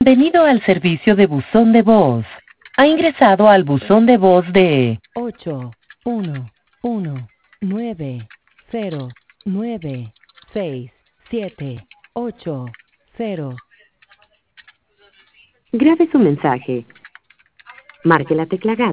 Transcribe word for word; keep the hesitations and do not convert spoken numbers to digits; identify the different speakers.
Speaker 1: Bienvenido al servicio de buzón de voz. Ha ingresado al buzón de voz de
Speaker 2: ocho uno uno nueve cero nueve seis siete ocho cero.
Speaker 3: Grabe su mensaje. Marque la tecla gato.